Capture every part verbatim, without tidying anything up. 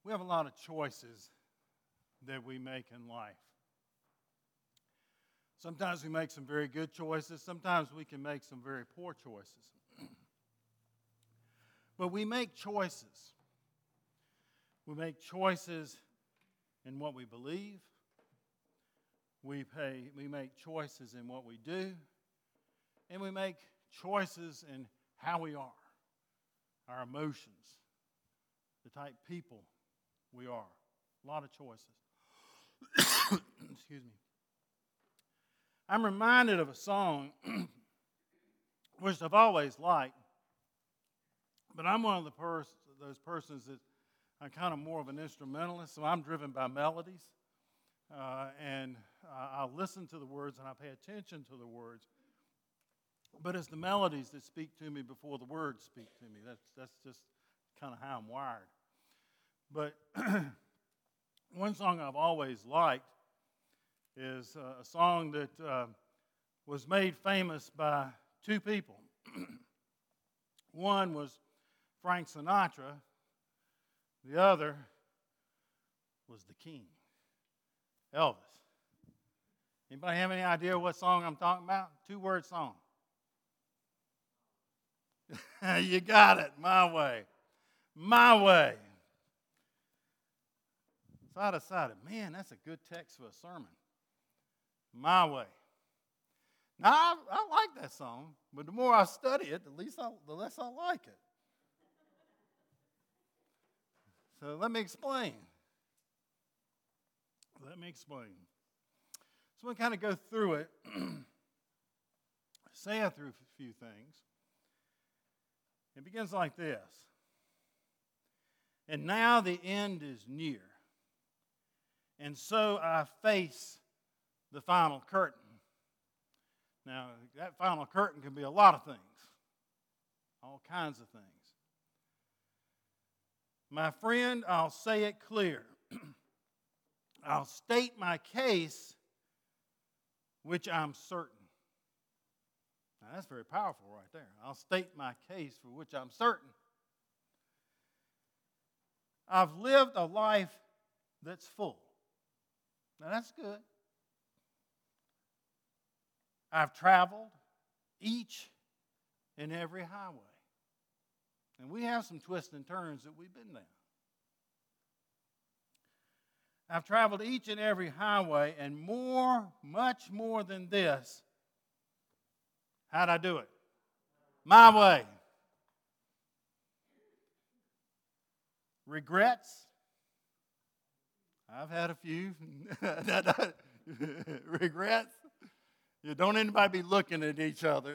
We have a lot of choices that we make in life. Sometimes we make some very good choices. Sometimes we can make some very poor choices. But we make choices. We make choices in what we believe. We, pay, we make choices in what we do. And we make choices in how we are, our emotions, the type of people we are. A lot of choices. Excuse me. I'm reminded of a song which I've always liked, but I'm one of the pers- those persons that I'm kind of more of an instrumentalist, so I'm driven by melodies, uh, and uh, I'll listen to the words and I pay attention to the words, but it's the melodies that speak to me before the words speak to me. That's, that's just kind of how I'm wired. But one song I've always liked is uh, a song that uh, was made famous by two people. One was Frank Sinatra. The other was the King, Elvis. Anybody have any idea what song I'm talking about? Two-word song. You got it. My Way. My Way. So I decided, man, that's a good text for a sermon. My Way. Now, I, I like that song, but the more I study it, the, least I, the less I like it. So let me explain. Let me explain. So we kind of go through it, say through a few things. It begins like this. And now the end is near. And so I face the final curtain. Now, that final curtain can be a lot of things, all kinds of things. My friend, I'll say it clear. I'll state my case, which I'm certain. Now, that's very powerful right there. I'll state my case for which I'm certain. I've lived a life that's full. Now, that's good. I've traveled each and every highway. And we have some twists and turns that we've been down. I've traveled each and every highway, and more, much more than this. How'd I do it? My way. Regrets? I've had a few. Regrets? You don't anybody be looking at each other.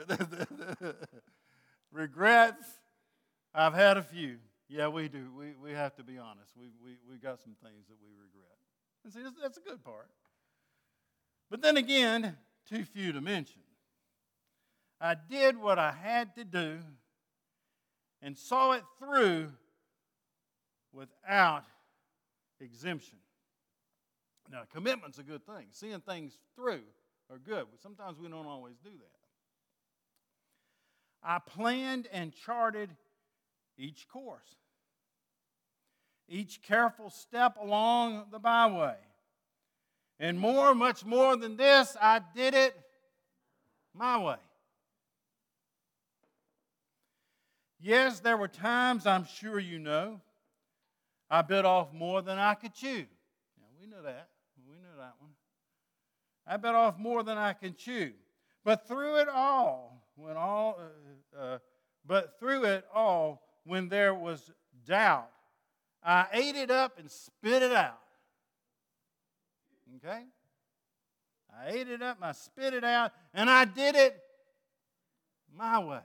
Regrets? I've had a few. Yeah, we do. We we have to be honest. We we we got some things that we regret. And see, that's, that's a good part. But then again, too few to mention. I did what I had to do and saw it through without exemption. Now, commitment's a good thing. Seeing things through are good, but sometimes we don't always do that. I planned and charted each course, each careful step along the byway. And more, much more than this, I did it my way. Yes, there were times, I'm sure you know, I bit off more than I could chew. Now, we know that. We know that one. I bit off more than I can chew. But through it all, when all, uh, uh, but through it all, when there was doubt, I ate it up and spit it out. Okay? I ate it up and I spit it out, and I did it my way.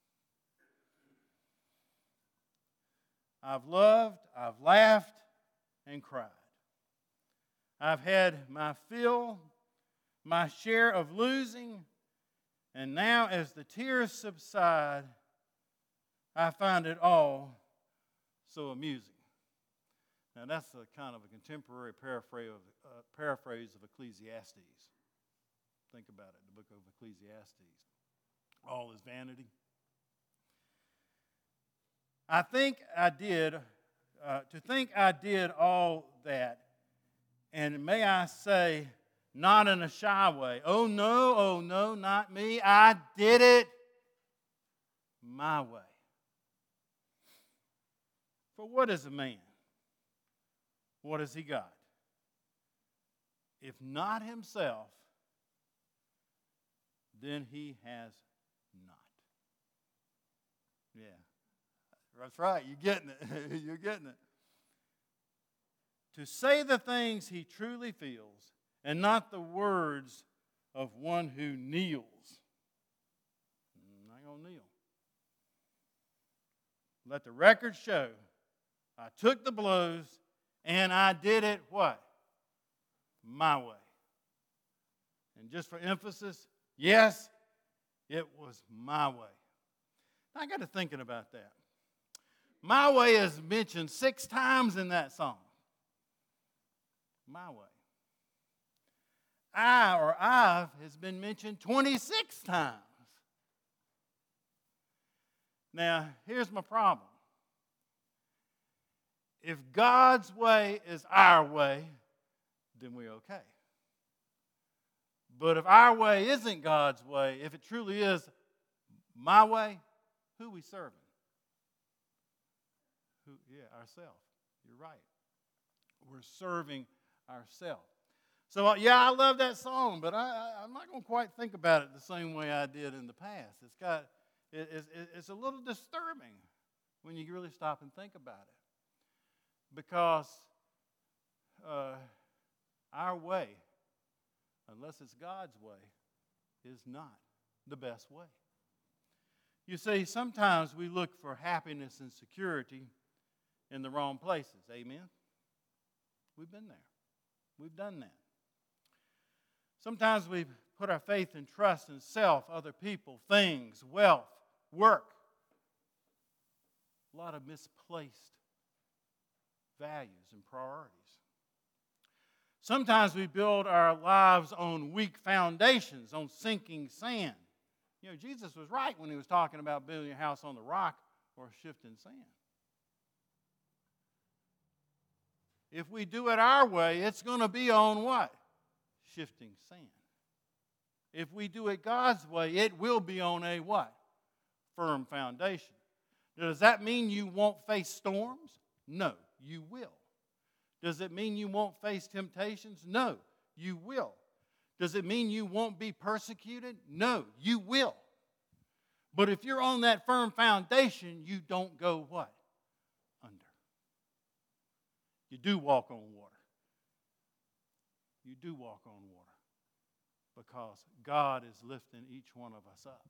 I've loved, I've laughed, and cried. I've had my fill, my share of losing, and now as the tears subside, I find it all so amusing. Now that's a kind of a contemporary paraphrase of, uh, paraphrase of Ecclesiastes. Think about it, the book of Ecclesiastes. All is vanity. I think I did uh, to think I did all that, and may I say, not in a shy way. Oh no, oh no, not me. I did it my way. For what is a man? What has he got? If not himself, then he has not. Yeah, that's right. You're getting it. You're getting it. To say the things he truly feels and not the words of one who kneels. I'm not going to kneel. Let the record show I took the blows and I did it what? My way. And just for emphasis, yes, it was my way. I got to thinking about that. My way is mentioned six times in that song. My way. I or I've has been mentioned twenty-six times. Now, here's my problem. If God's way is our way, then we're okay. But if our way isn't God's way, if it truly is my way, who are we serving? Who, yeah, ourselves. You're right. We're serving ourselves. So, uh, yeah, I love that song, but I, I, I'm not going to quite think about it the same way I did in the past. It's got, it, it's, it's a little disturbing when you really stop and think about it. Because uh, our way, unless it's God's way, is not the best way. You see, sometimes we look for happiness and security in the wrong places. Amen? We've been there. We've done that. Sometimes we put our faith and trust in self, other people, things, wealth, work. A lot of misplaced values and priorities. Sometimes we build our lives on weak foundations, on sinking sand. You know, Jesus was right when he was talking about building a house on the rock or shifting sand. If we do it our way, it's going to be on what? Shifting sand. If we do it God's way, it will be on a what? Firm foundation. Does that mean you won't face storms? No, you will. Does it mean you won't face temptations? No, you will. Does it mean you won't be persecuted? No, you will. But if you're on that firm foundation, you don't go what? Under. You do walk on water. You do walk on water because God is lifting each one of us up.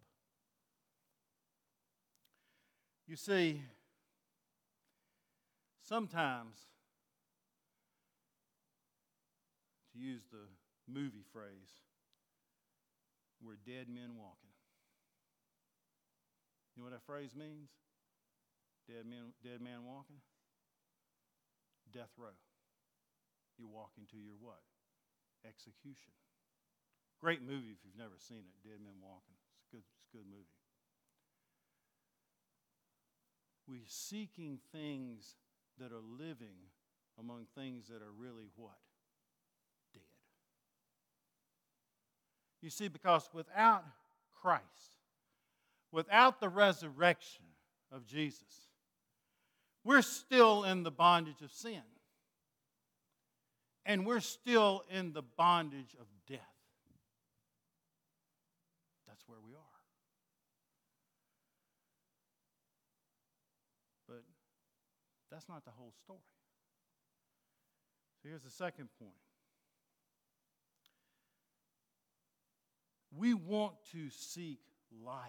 You see, sometimes, to use the movie phrase, we're dead men walking. You know what that phrase means? Dead man, dead man walking? Death row. You're walking to your what? Execution. Great movie if you've never seen it, Dead Men Walking. It's a good, it's a good movie. We're seeking things that are living among things that are really what? Dead. You see, because without Christ, without the resurrection of Jesus, we're still in the bondage of sin. And we're still in the bondage of death. That's where we are. But that's not the whole story. So here's the second point. We want to seek life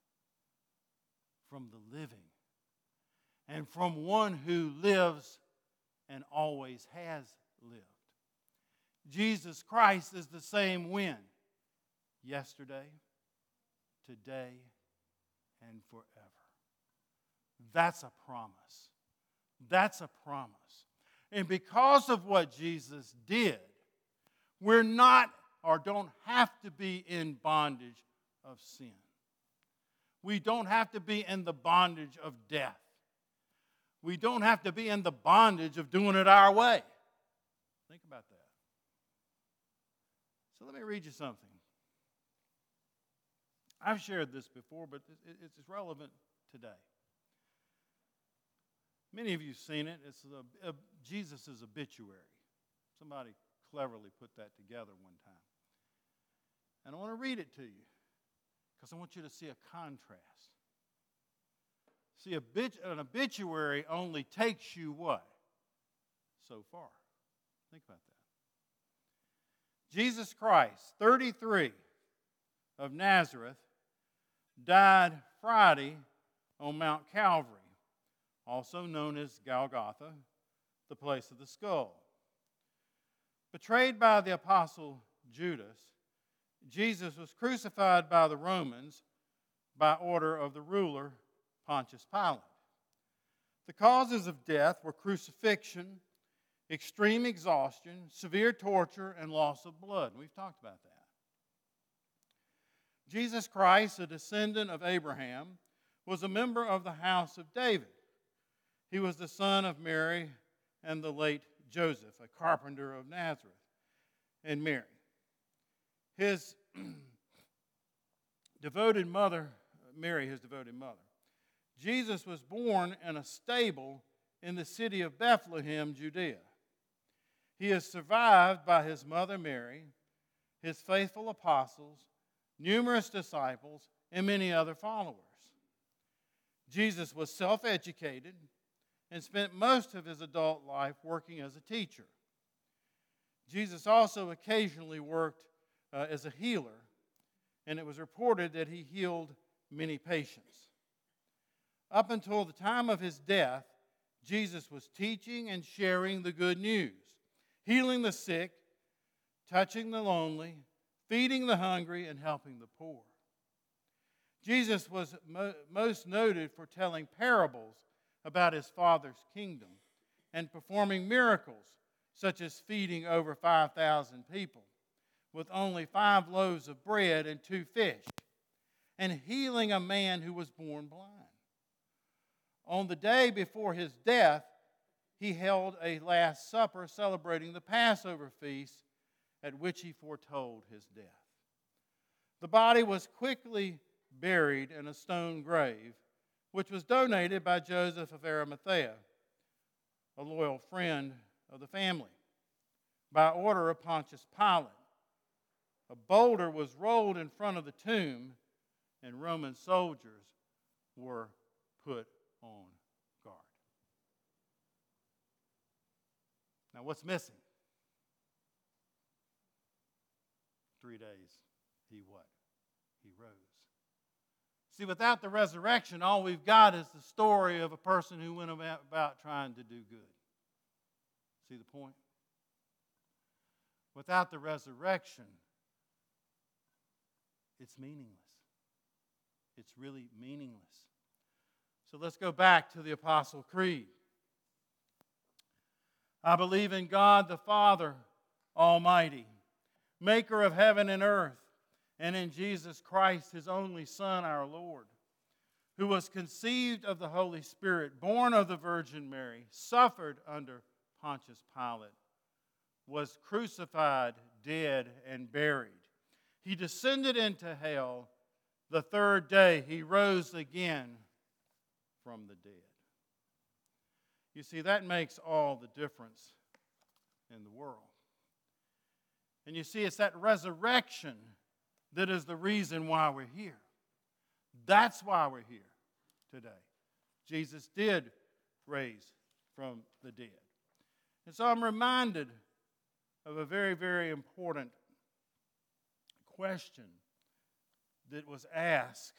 from the living and from one who lives and always has lived. Jesus Christ is the same when? Yesterday, today, and forever. That's a promise. That's a promise. And because of what Jesus did, we're not or don't have to be in bondage of sin. We don't have to be in the bondage of death. We don't have to be in the bondage of doing it our way. Think about that. So let me read you something. I've shared this before, but it's relevant today. Many of you have seen it. It's a, a, Jesus' obituary. Somebody cleverly put that together one time. And I want to read it to you because I want you to see a contrast. See, a bit, an obituary only takes you what? So far. Think about that. Jesus Christ, thirty-three, of Nazareth, died Friday on Mount Calvary, also known as Golgotha, the place of the skull. Betrayed by the apostle Judas, Jesus was crucified by the Romans by order of the ruler Pontius Pilate. The causes of death were crucifixion, extreme exhaustion, severe torture, and loss of blood. We've talked about that. Jesus Christ, a descendant of Abraham, was a member of the house of David. He was the son of Mary and the late Joseph, a carpenter of Nazareth, and Mary. His devoted mother, Mary, his devoted mother. Jesus was born in a stable in the city of Bethlehem, Judea. He is survived by his mother Mary, his faithful apostles, numerous disciples, and many other followers. Jesus was self-educated and spent most of his adult life working as a teacher. Jesus also occasionally worked uh, as a healer, and it was reported that he healed many patients. Up until the time of his death, Jesus was teaching and sharing the good news, healing the sick, touching the lonely, feeding the hungry, and helping the poor. Jesus was mo- most noted for telling parables about his Father's kingdom and performing miracles, such as feeding over five thousand people with only five loaves of bread and two fish, and healing a man who was born blind. On the day before his death, he held a Last Supper celebrating the Passover feast at which he foretold his death. The body was quickly buried in a stone grave, which was donated by Joseph of Arimathea, a loyal friend of the family, by order of Pontius Pilate. A boulder was rolled in front of the tomb, and Roman soldiers were put on guard. Now, what's missing? Three days, he what? He rose. See, without the resurrection, all we've got is the story of a person who went about, about trying to do good. See the point? Without the resurrection, it's meaningless. It's really meaningless. So let's go back to the Apostle Creed. I believe in God the Father Almighty, maker of heaven and earth, and in Jesus Christ, his only Son, our Lord, who was conceived of the Holy Spirit, born of the Virgin Mary, suffered under Pontius Pilate, was crucified, dead, and buried. He descended into hell. The third day, he rose again from the dead. You see, that makes all the difference in the world. And you see, it's that resurrection that is the reason why we're here. That's why we're here today. Jesus did raise from the dead. And so I'm reminded of a very, very important question that was asked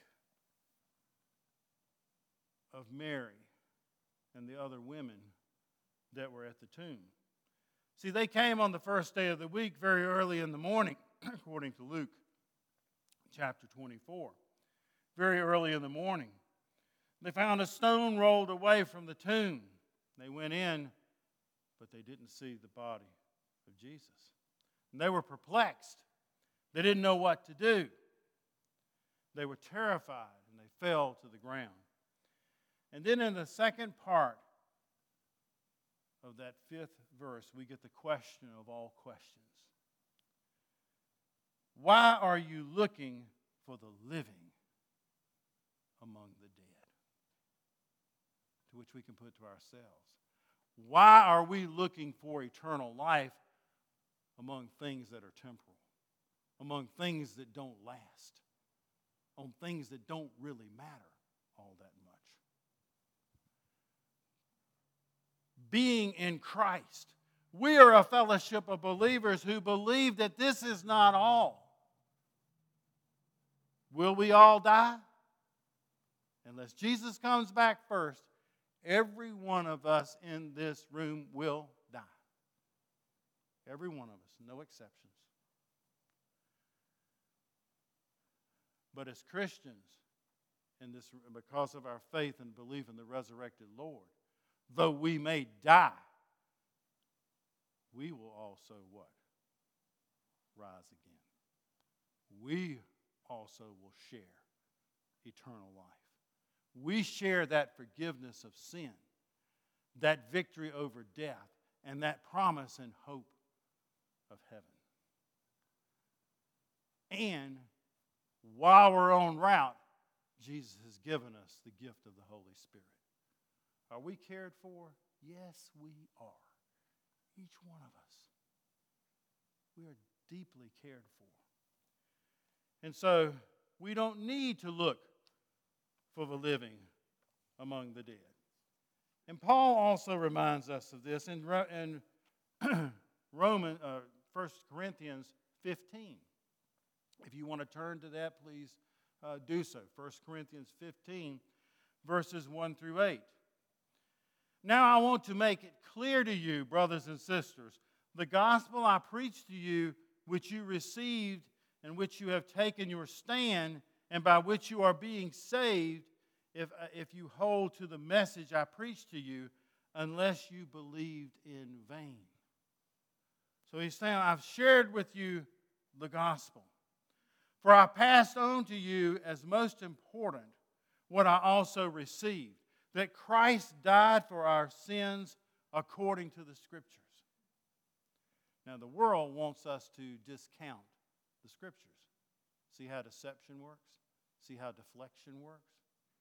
of Mary and the other women that were at the tomb. See, they came on the first day of the week very early in the morning, according to Luke chapter twenty-four. Very early in the morning. They found a stone rolled away from the tomb. They went in, but they didn't see the body of Jesus. And they were perplexed. They didn't know what to do. They were terrified, and they fell to the ground. And then in the second part of that fifth verse, we get the question of all questions. Why are you looking for the living among the dead? To which we can put to ourselves, why are we looking for eternal life among things that are temporal, among things that don't last, on things that don't really matter all that much? Being in Christ, we are a fellowship of believers who believe that this is not all. Will we all die? Unless Jesus comes back first, every one of us in this room will die. Every one of us, no exceptions. But as Christians, in this, because of our faith and belief in the resurrected Lord, though we may die, we will also what? Rise again. We also will share eternal life. We share that forgiveness of sin, that victory over death, and that promise and hope of heaven. And while we're en route, Jesus has given us the gift of the Holy Spirit. Are we cared for? Yes, we are. Each one of us. We are deeply cared for. And so we don't need to look for the living among the dead. And Paul also reminds us of this in, in Roman, uh, First Corinthians fifteen. If you want to turn to that, please uh, do so. First Corinthians fifteen, verses one through eight. Now I want to make it clear to you, brothers and sisters, the gospel I preached to you, which you received, in which you have taken your stand, and by which you are being saved, if, if you hold to the message I preached to you, unless you believed in vain. So he's saying, I've shared with you the gospel. For I passed on to you as most important what I also received, that Christ died for our sins according to the Scriptures. Now the world wants us to discount the Scriptures. See how deception works? See how deflection works?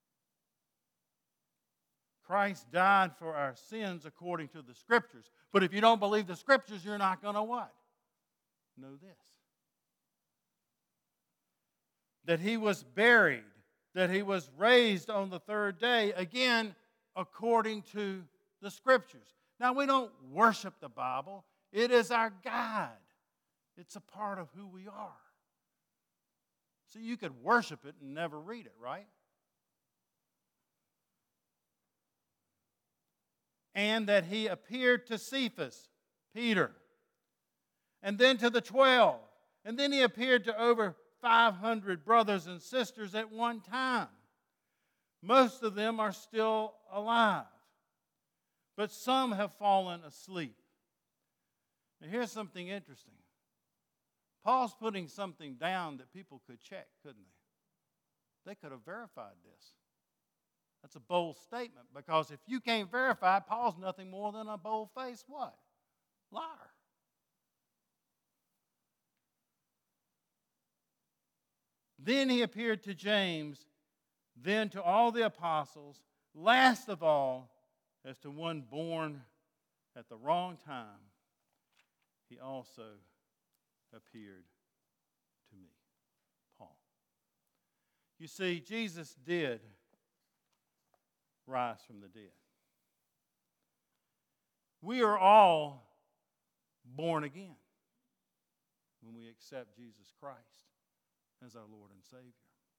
Christ died for our sins according to the Scriptures. But if you don't believe the Scriptures, you're not going to what? Know this. That he was buried, that he was raised on the third day, again, according to the Scriptures. Now, we don't worship the Bible. It is our guide. It's a part of who we are. So you could worship it and never read it, right? And that he appeared to Cephas, Peter, and then to the twelve. And then he appeared to over five hundred brothers and sisters at one time. Most of them are still alive, but some have fallen asleep. Now here's something interesting. Paul's putting something down that people could check, couldn't they? They could have verified this. That's a bold statement, because if you can't verify, Paul's nothing more than a bold-faced what? Liar. Then he appeared to James, then to all the apostles, last of all, as to one born at the wrong time, he also appeared to me, Paul. You see, Jesus did rise from the dead. We are all born again when we accept Jesus Christ as our Lord and Savior.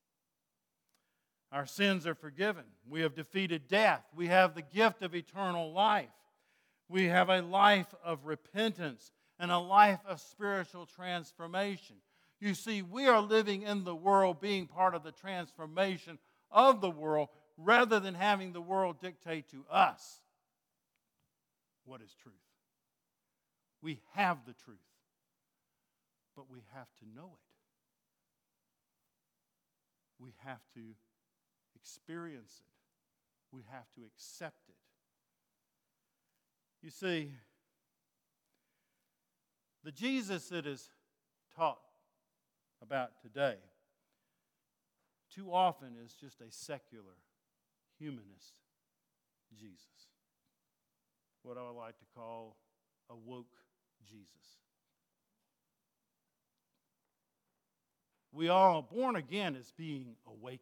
Our sins are forgiven. We have defeated death. We have the gift of eternal life. We have a life of repentance and a life of spiritual transformation. You see, we are living in the world, being part of the transformation of the world, rather than having the world dictate to us what is truth. We have the truth, but we have to know it. We have to experience it. We have to accept it. You see, the Jesus that is taught about today too often is just a secular, humanist Jesus. What I would like to call a woke Jesus. We are born again as being awakened.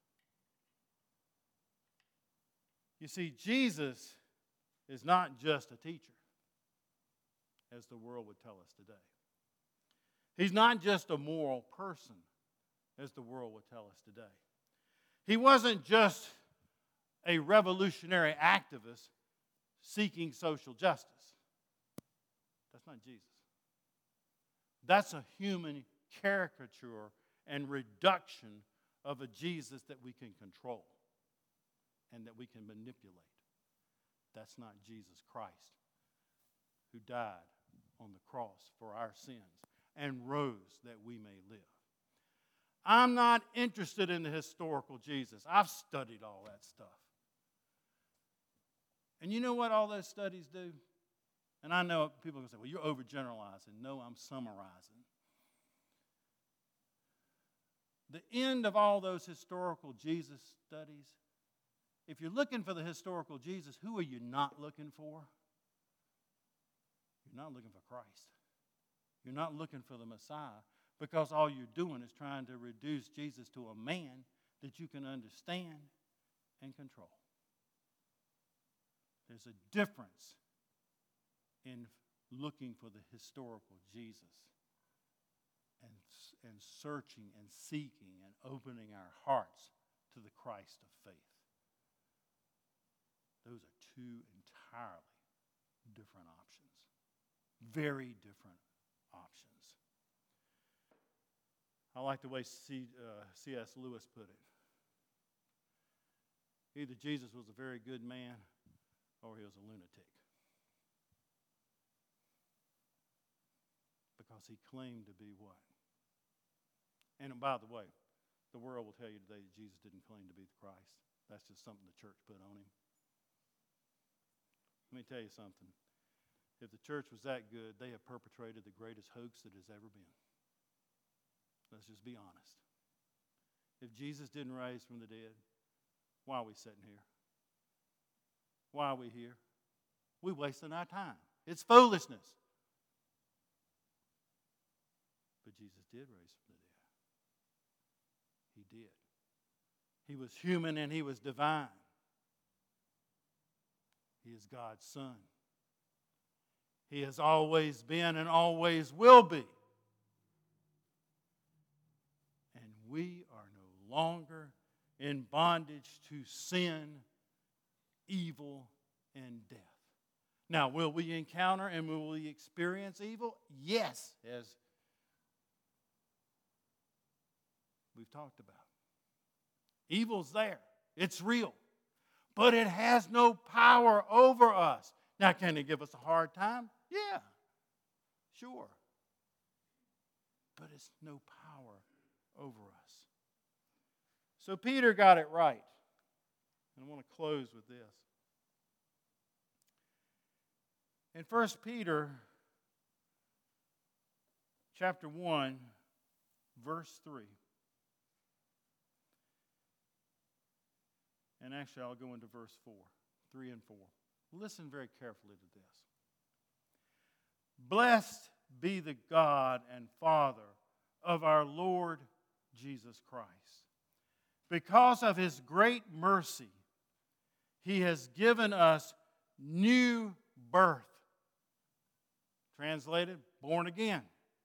You see, Jesus is not just a teacher, as the world would tell us today. He's not just a moral person, as the world would tell us today. He wasn't just a revolutionary activist seeking social justice. That's not Jesus. That's a human caricature and reduction of a Jesus that we can control and that we can manipulate. That's not Jesus Christ, who died on the cross for our sins and rose that we may live. I'm not interested in the historical Jesus. I've studied all that stuff. And you know what all those studies do? And I know people are going to say, well, you're overgeneralizing. No, I'm summarizing. The end of all those historical Jesus studies, if you're looking for the historical Jesus, who are you not looking for? You're not looking for Christ. You're not looking for the Messiah, because all you're doing is trying to reduce Jesus to a man that you can understand and control. There's a difference in looking for the historical Jesus and, and searching and seeking and opening our hearts to the Christ of faith. Those are two entirely different options. Very different options. I like the way C, uh, C S Lewis put it. Either Jesus was a very good man or he was a lunatic. Because he claimed to be what? And by the way, the world will tell you today that Jesus didn't claim to be the Christ. That's just something the church put on him. Let me tell you something. If the church was that good, they have perpetrated the greatest hoax that has ever been. Let's just be honest. If Jesus didn't rise from the dead, why are we sitting here? Why are we here? We're wasting our time. It's foolishness. But Jesus did raise from the dead. He did. He was human and he was divine. He is God's Son. He has always been and always will be. And we are no longer in bondage to sin, evil, and death. Now, will we encounter and will we experience evil? Yes, as we've talked about. Evil's there. It's real. But it has no power over us. Now, can it give us a hard time? Yeah, sure. But it's no power over us. So Peter got it right. And I want to close with this. In First Peter chapter one, verse three. And actually, I'll go into verse four, three and four. Listen very carefully to this. Blessed be the God and Father of our Lord Jesus Christ. Because of his great mercy, he has given us new birth. Translated, born again.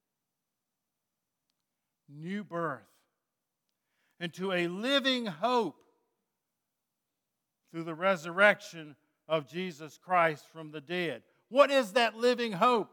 New birth. Into a living hope through the resurrection of Jesus Christ from the dead. What is that living hope?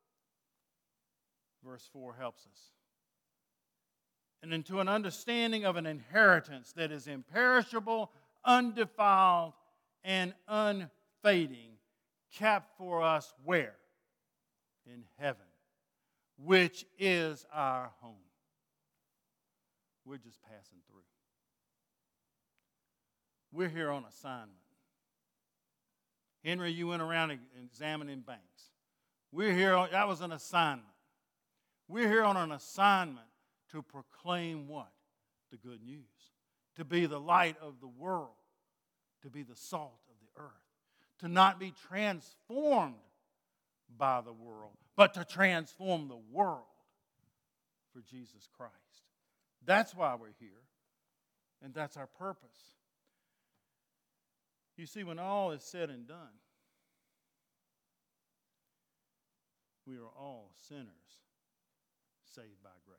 Verse four helps us. And into an understanding of an inheritance that is imperishable, undefiled, and unfading, kept for us where? In heaven, which is our home. We're just passing through. We're here on assignment. Henry, you went around examining banks. We're here, on, that was an assignment. We're here on an assignment to proclaim what? The good news. To be the light of the world. To be the salt of the earth. To not be transformed by the world, but to transform the world for Jesus Christ. That's why we're here, and that's our purpose. You see, when all is said and done, we are all sinners saved by grace.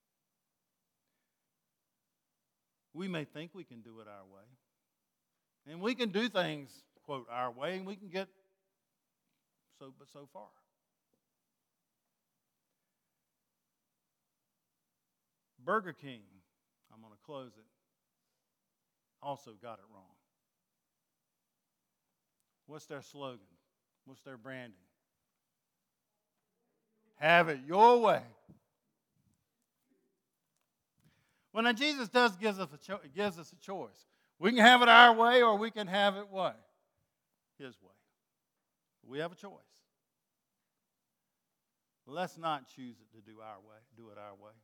We may think we can do it our way, and we can do things, quote, our way, and we can get so but so far. Burger King, I'm going to close it, also got it wrong. What's their slogan? What's their branding? Have it your way. Well, now Jesus does gives us a cho- gives us a choice. We can have it our way, or we can have it what? His way. We have a choice. Let's not choose it to do our way, do it our way.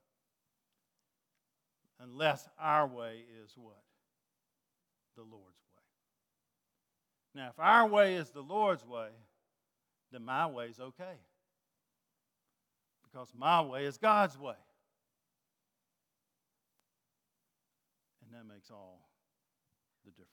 Unless our way is what? The Lord's way. Now, if our way is the Lord's way, then my way is okay. Because my way is God's way. And that makes all the difference.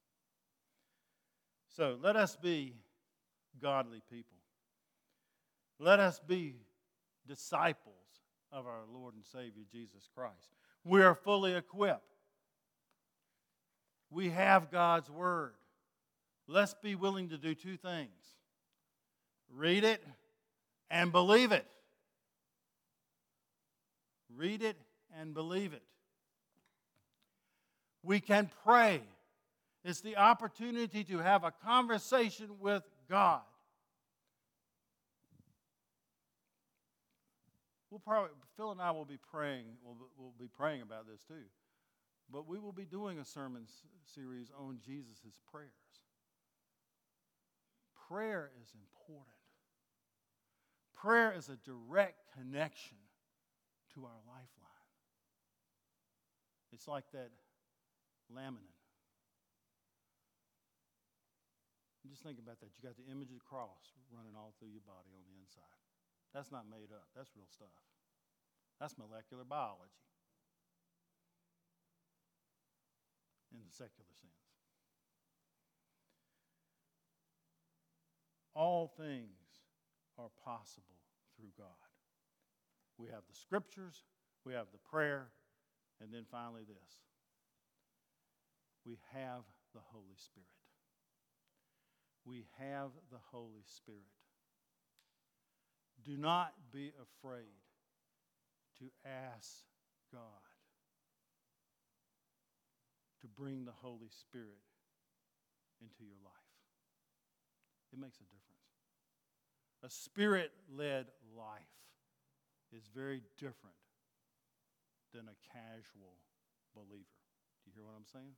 So let us be godly people. Let us be disciples of our Lord and Savior Jesus Christ. We are fully equipped. We have God's Word. Let's be willing to do two things. Read it and believe it. Read it and believe it. We can pray. It's the opportunity to have a conversation with God. We'll probably, Phil and I will be praying, we'll, we'll be praying about this too. But we will be doing a sermon series on Jesus' prayers. Prayer is important. Prayer is a direct connection to our lifeline. It's like that laminin. Just think about that. You got the image of the cross running all through your body on the inside. That's not made up. That's real stuff. That's molecular biology in the secular sense. All things are possible through God. We have the scriptures, we have the prayer, and then finally this. We have the Holy Spirit. We have the Holy Spirit. Do not be afraid to ask God to bring the Holy Spirit into your life. It makes a difference. A Spirit-led life is very different than a casual believer. Do you hear what I'm saying?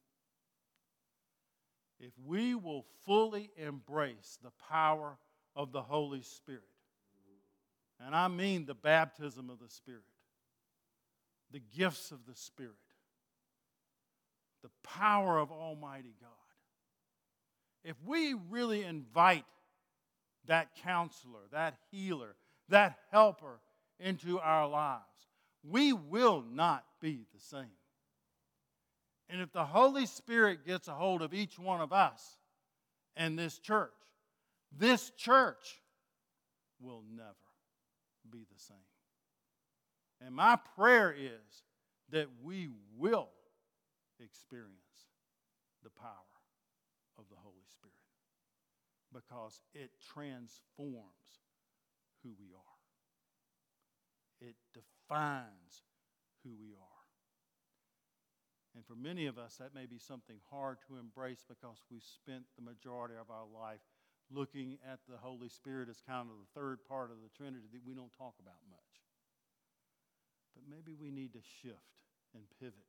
If we will fully embrace the power of the Holy Spirit, and I mean the baptism of the Spirit, the gifts of the Spirit, the power of Almighty God, if we really invite that counselor, that healer, that helper into our lives, we will not be the same. And if the Holy Spirit gets a hold of each one of us and this church, this church will never be the same. And my prayer is that we will experience the power of the Holy Spirit because it transforms who we are. It defines who we are. And for many of us, that may be something hard to embrace because we've spent the majority of our life looking at the Holy Spirit as kind of the third part of the Trinity that we don't talk about much. But maybe we need to shift and pivot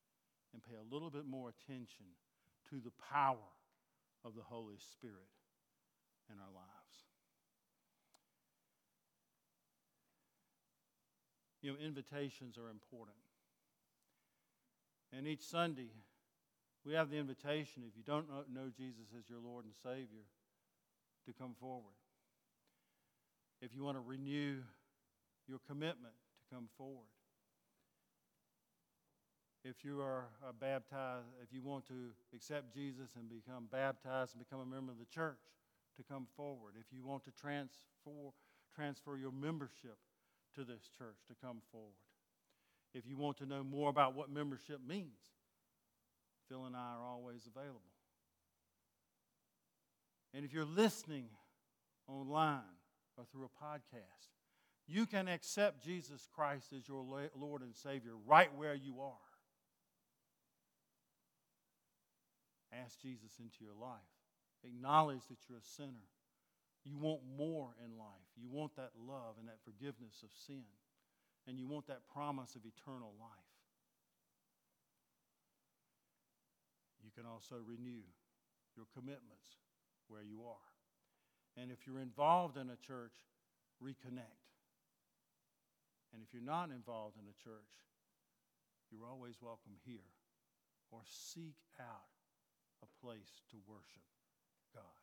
and pay a little bit more attention to the power of the Holy Spirit in our lives. You know, invitations are important. And each Sunday, we have the invitation, if you don't know Jesus as your Lord and Savior, to come forward. If you want to renew your commitment, to come forward. If you are uh, baptized, if you want to accept Jesus and become baptized and become a member of the church, to come forward. If you want to transfer, transfer your membership to this church, to come forward. If you want to know more about what membership means, Phil and I are always available. And if you're listening online or through a podcast, you can accept Jesus Christ as your Lord and Savior right where you are. Ask Jesus into your life. Acknowledge that you're a sinner. You want more in life. You want that love and that forgiveness of sin. And you want that promise of eternal life. You can also renew your commitments where you are. And if you're involved in a church, reconnect. And if you're not involved in a church, you're always welcome here. Or seek out a place to worship God.